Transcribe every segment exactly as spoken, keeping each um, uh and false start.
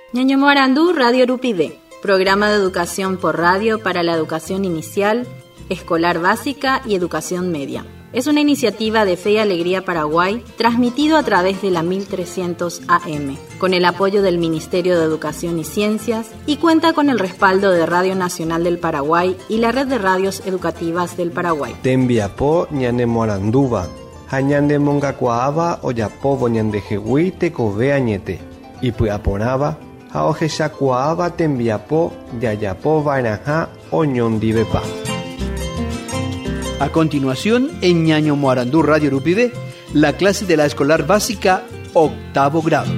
Ñaño Morandú, Radio Urupide, programa de educación por radio para la educación inicial, escolar básica y educación media. Es una iniciativa de Fe y Alegría Paraguay, transmitido a través de la mil trescientos A M, con el apoyo del Ministerio de Educación y Ciencias, y cuenta con el respaldo de Radio Nacional del Paraguay y la Red de Radios Educativas del Paraguay. Tembiapo ñane Moranduba, hañande mongacuaaba oyapobo ñande jehui tekove añete, y puaponaba, haojeshakuaaba tembiapo yayapo vainaja oñondivepa. A continuación, en Ñaño Morandú Radio Urupide, la clase de la escolar básica, octavo grado.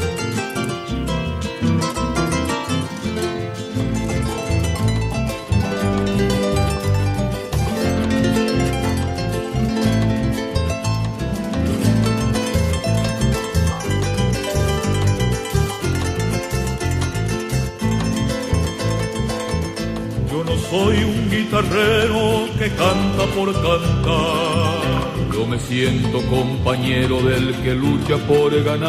Soy un guitarrero que canta por cantar. Yo me siento compañero del que lucha por ganar.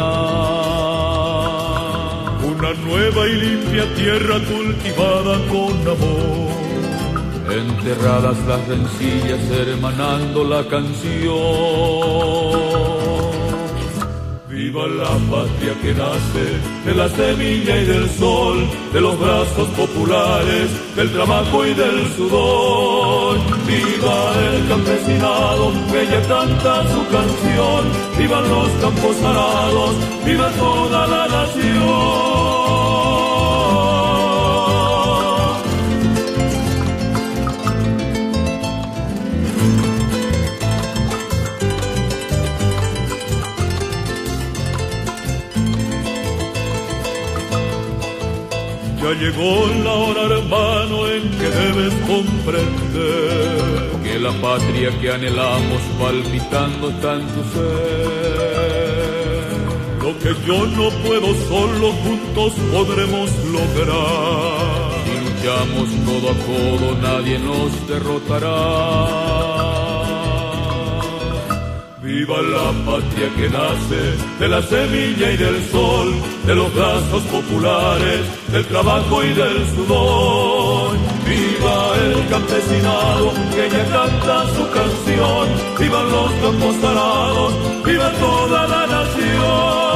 Una nueva y limpia tierra cultivada con amor. Enterradas las rencillas hermanando la canción. Viva la patria que nace de la semilla y del sol, de los brazos populares, del trabajo y del sudor. Viva el campesinado que ya canta su canción, vivan los campos arados, viva toda la nación. Ya llegó la hora, hermano, en que debes comprender que la patria que anhelamos palpitando está en tu ser. Lo que yo no puedo solo, juntos podremos lograr. Si luchamos codo a codo, nadie nos derrotará. Viva la patria que nace de la semilla y del sol, de los brazos populares, del trabajo y del sudor. Viva el campesinado que ya canta su canción, vivan los campos arados, viva toda la nación.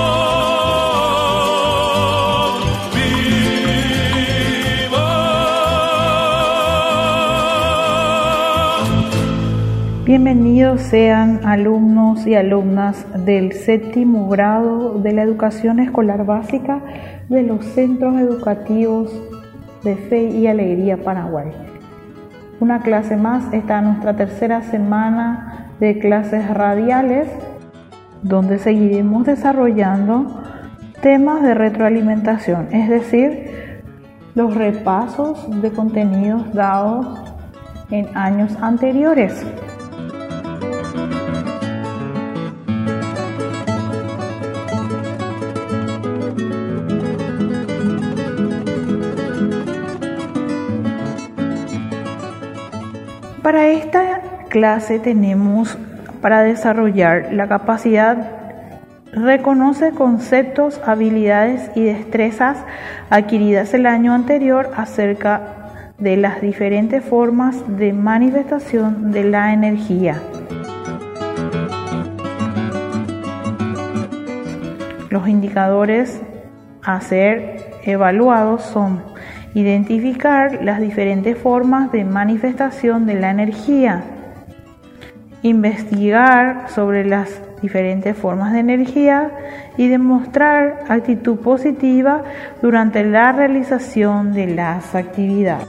Bienvenidos sean alumnos y alumnas del séptimo grado de la educación escolar básica de los centros educativos de Fe y Alegría Paraguay. Una clase más, está nuestra tercera semana de clases radiales, donde seguiremos desarrollando temas de retroalimentación, es decir, los repasos de contenidos dados en años anteriores. Para esta clase tenemos para desarrollar la capacidad, reconoce conceptos, habilidades y destrezas adquiridas el año anterior acerca de las diferentes formas de manifestación de la energía. Los indicadores a ser evaluados son identificar las diferentes formas de manifestación de la energía, investigar sobre las diferentes formas de energía y demostrar actitud positiva durante la realización de las actividades.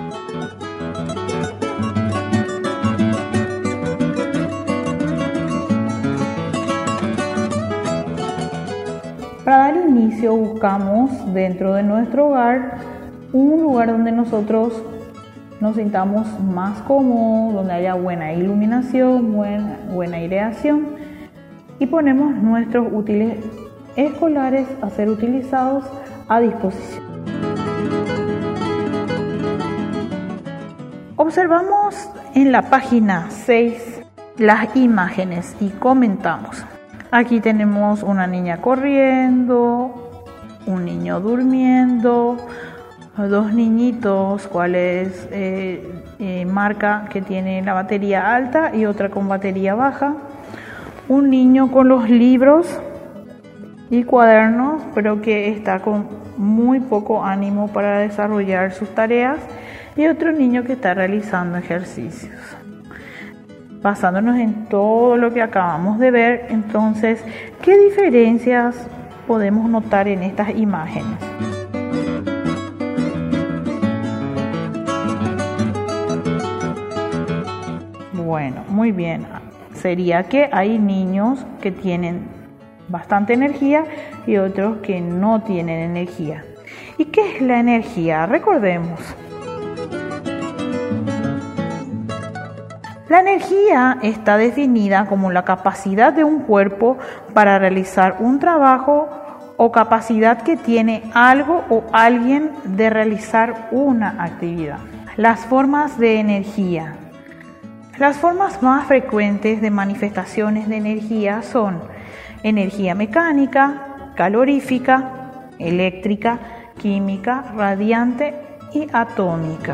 Para dar inicio buscamos dentro de nuestro hogar un lugar donde nosotros nos sintamos más cómodos, donde haya buena iluminación, buena, buena aireación, y ponemos nuestros útiles escolares a ser utilizados a disposición. Observamos en la página seis las imágenes y comentamos. Aquí tenemos una niña corriendo, un niño durmiendo, dos niñitos, cuales eh, eh, marca que tiene la batería alta y otra con batería baja, un niño con los libros y cuadernos, pero que está con muy poco ánimo para desarrollar sus tareas, y otro niño que está realizando ejercicios. Basándonos en todo lo que acabamos de ver, entonces, ¿qué diferencias podemos notar en estas imágenes? Bueno, muy bien. Sería que hay niños que tienen bastante energía y otros que no tienen energía. ¿Y qué es la energía? Recordemos. La energía está definida como la capacidad de un cuerpo para realizar un trabajo o capacidad que tiene algo o alguien de realizar una actividad. Las formas de energía. Las formas más frecuentes de manifestaciones de energía son energía mecánica, calorífica, eléctrica, química, radiante y atómica.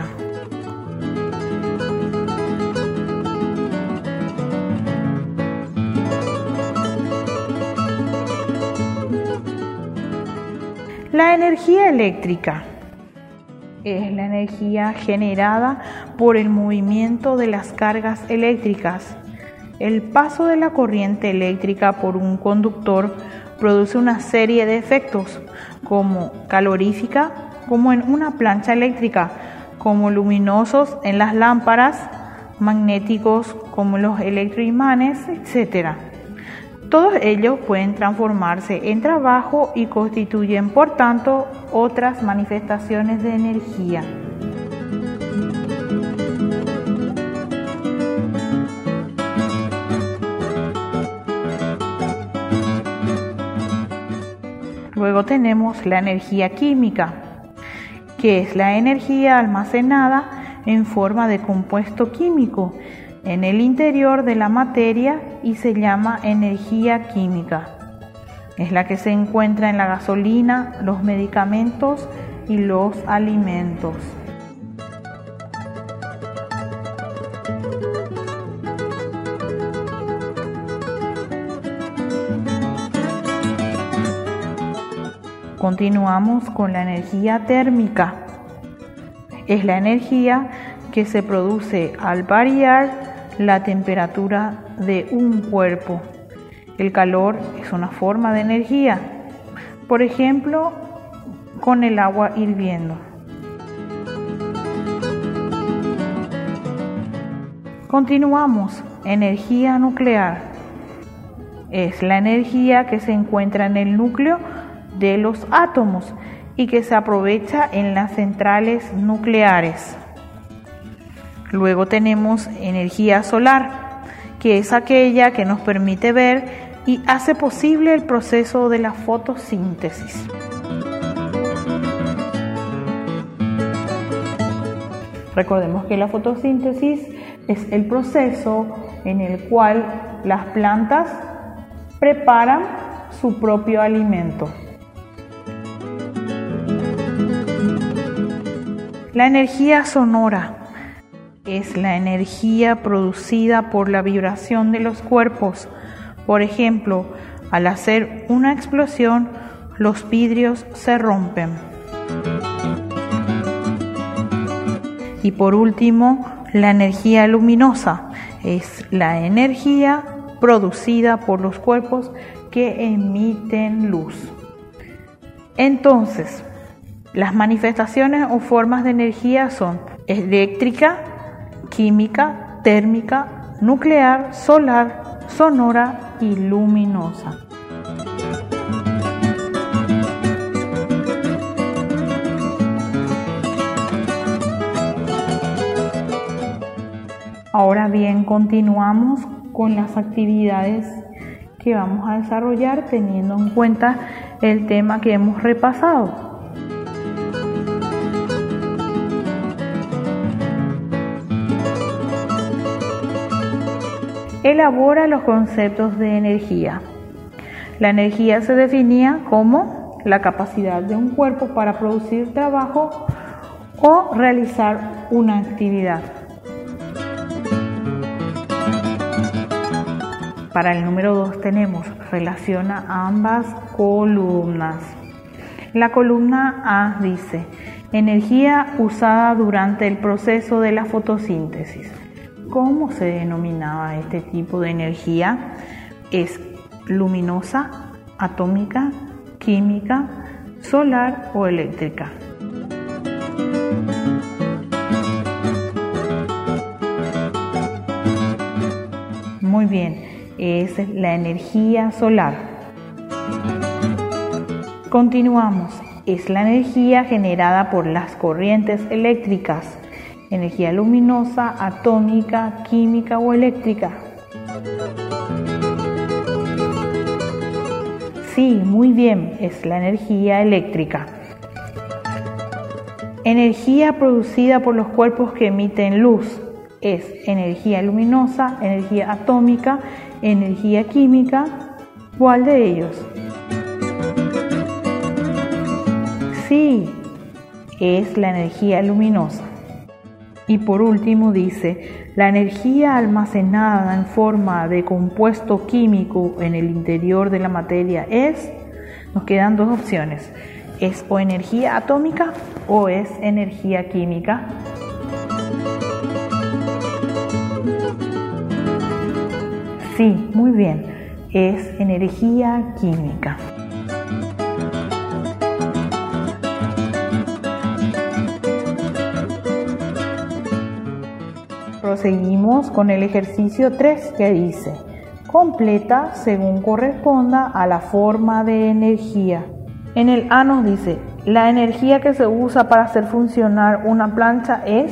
La energía eléctrica es la energía generada por el movimiento de las cargas eléctricas. El paso de la corriente eléctrica por un conductor produce una serie de efectos, como calorífica, como en una plancha eléctrica, como luminosos en las lámparas, magnéticos como los electroimanes, etcétera. Todos ellos pueden transformarse en trabajo y constituyen, por tanto, otras manifestaciones de energía. Luego tenemos la energía química, que es la energía almacenada en forma de compuesto químico en el interior de la materia y se llama energía química. Es la que se encuentra en la gasolina, los medicamentos y los alimentos. Continuamos con la energía térmica. Es la energía que se produce al variar la temperatura de un cuerpo. El calor es una forma de energía, por ejemplo, con el agua hirviendo. Continuamos. Energía nuclear. Es la energía que se encuentra en el núcleo de los átomos y que se aprovecha en las centrales nucleares. Luego tenemos energía solar, que es aquella que nos permite ver y hace posible el proceso de la fotosíntesis. Recordemos que la fotosíntesis es el proceso en el cual las plantas preparan su propio alimento. La energía sonora es la energía producida por la vibración de los cuerpos. Por ejemplo, al hacer una explosión, los vidrios se rompen. Y por último, la energía luminosa es la energía producida por los cuerpos que emiten luz. Entonces, las manifestaciones o formas de energía son eléctrica, química, térmica, nuclear, solar, sonora y luminosa. Ahora bien, continuamos con las actividades que vamos a desarrollar teniendo en cuenta el tema que hemos repasado. Elabora los conceptos de energía. La energía se definía como la capacidad de un cuerpo para producir trabajo o realizar una actividad. Para el número dos tenemos relaciona ambas columnas. La columna A dice energía usada durante el proceso de la fotosíntesis. ¿Cómo se denominaba este tipo de energía? Es luminosa, atómica, química, solar o eléctrica. Muy bien, es la energía solar. Continuamos, es la energía generada por las corrientes eléctricas, energía luminosa, atómica, química o eléctrica. Sí, muy bien, es la energía eléctrica. Energía producida por los cuerpos que emiten luz. Es energía luminosa, energía atómica, energía química. ¿Cuál de ellos? Sí, es la energía luminosa. Y por último dice, la energía almacenada en forma de compuesto químico en el interior de la materia es, nos quedan dos opciones, es o energía atómica o es energía química. Sí, muy bien, es energía química. Proseguimos con el ejercicio tres que dice, completa según corresponda a la forma de energía. En el A nos dice, la energía que se usa para hacer funcionar una plancha es...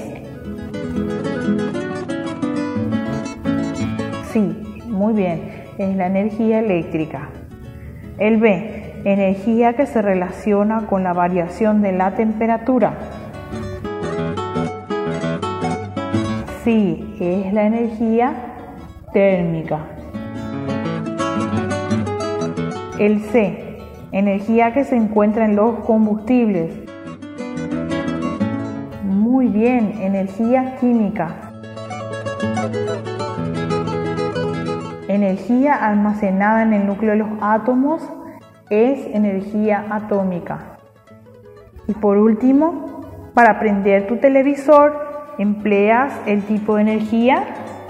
Sí, muy bien, es la energía eléctrica. El B, energía que se relaciona con la variación de la temperatura. Sí, es la energía térmica. El C, energía que se encuentra en los combustibles. Muy bien, energía química. Energía almacenada en el núcleo de los átomos es energía atómica. Y por último, para prender tu televisor, ¿empleas el tipo de energía?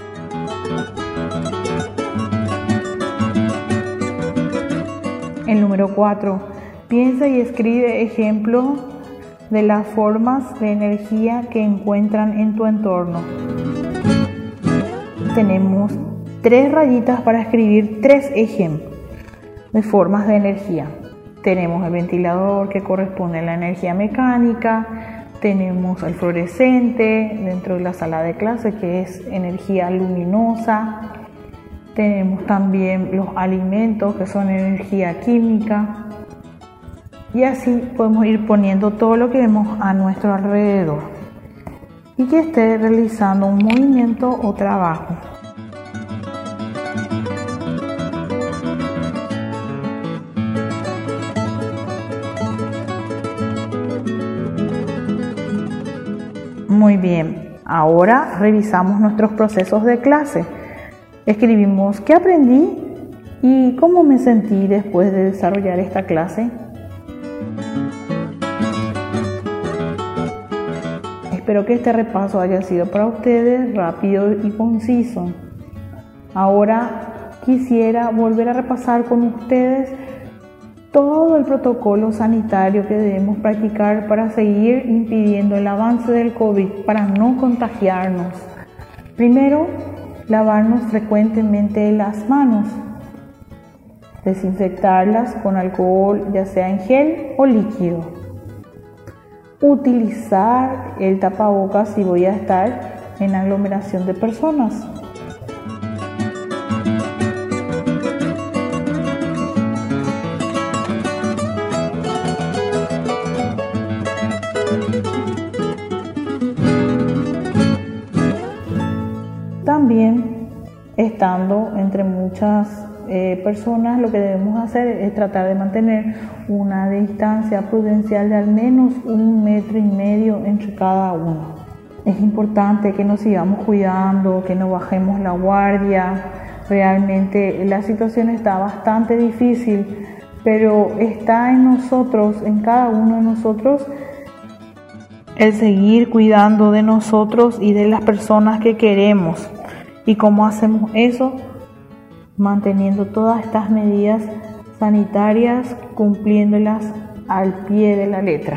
El número cuatro. Piensa y escribe ejemplos de las formas de energía que encuentran en tu entorno. Tenemos tres rayitas para escribir tres ejemplos de formas de energía. Tenemos el ventilador, que corresponde a la energía mecánica. Tenemos el fluorescente dentro de la sala de clase, que es energía luminosa. Tenemos también los alimentos, que son energía química. Y así podemos ir poniendo todo lo que vemos a nuestro alrededor y que esté realizando un movimiento o trabajo. Muy bien, ahora revisamos nuestros procesos de clase. Escribimos qué aprendí y cómo me sentí después de desarrollar esta clase. Espero que este repaso haya sido para ustedes rápido y conciso. Ahora quisiera volver a repasar con ustedes todo el protocolo sanitario que debemos practicar para seguir impidiendo el avance del COVID, para no contagiarnos. Primero, lavarnos frecuentemente las manos, desinfectarlas con alcohol, ya sea en gel o líquido. Utilizar el tapabocas si voy a estar en aglomeración de personas. También, estando entre muchas eh, personas, lo que debemos hacer es tratar de mantener una distancia prudencial de al menos un metro y medio entre cada uno. Es importante que nos sigamos cuidando, que no bajemos la guardia. Realmente la situación está bastante difícil, pero está en nosotros, en cada uno de nosotros, el seguir cuidando de nosotros y de las personas que queremos. ¿Y cómo hacemos eso? Manteniendo todas estas medidas sanitarias, cumpliéndolas al pie de la letra.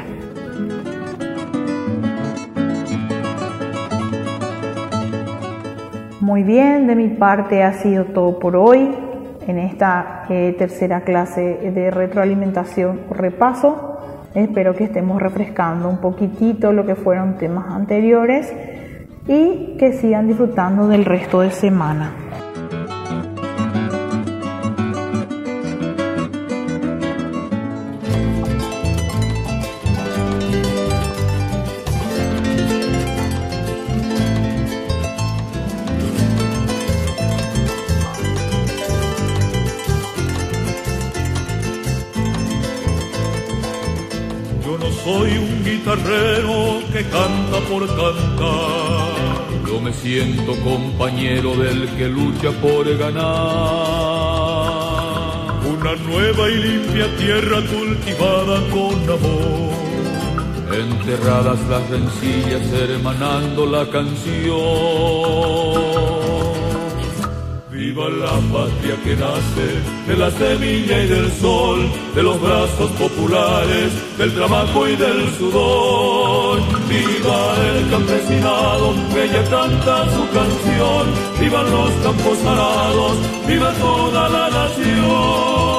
Muy bien, de mi parte ha sido todo por hoy en esta eh, tercera clase de retroalimentación o repaso. Espero que estemos refrescando un poquitito lo que fueron temas anteriores y que sigan disfrutando del resto de semana. Soy un guitarrero que canta por cantar. Yo me siento compañero del que lucha por ganar. Una nueva y limpia tierra cultivada con amor. Enterradas las rencillas hermanando la canción. Viva la patria que nace de la semilla y del sol, de los brazos populares, del trabajo y del sudor. Viva el campesinado que ya canta su canción. Vivan los campos arados, viva toda la nación.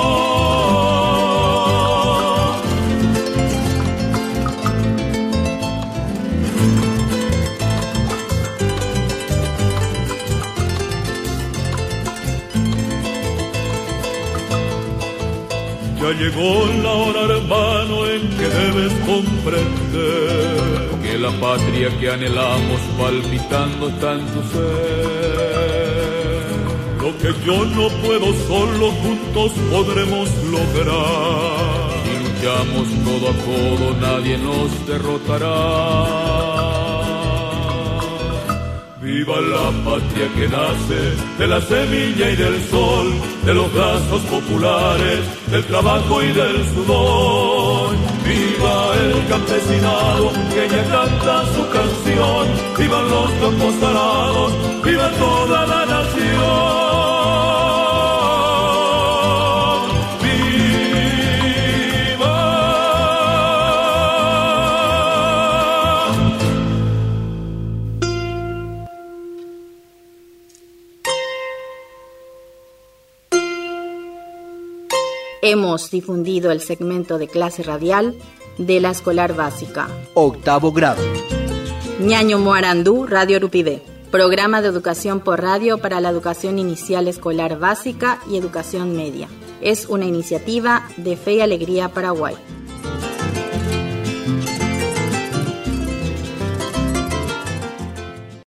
Ya llegó la hora, hermano, en que debes comprender que la patria que anhelamos palpitando está en tu ser. Lo que yo no puedo solo, juntos podremos lograr. Si luchamos codo a codo, nadie nos derrotará. Viva la patria que nace de la semilla y del sol, de los brazos populares, del trabajo y del sudor. Viva el campesinado que ya canta su canción. Vivan los campos arados, viva toda la nación. Hemos difundido el segmento de clase radial de la escolar básica. Octavo grado. Ñaño Moarandú, Radio Urupide. Programa de educación por radio para la educación inicial escolar básica y educación media. Es una iniciativa de Fe y Alegría Paraguay.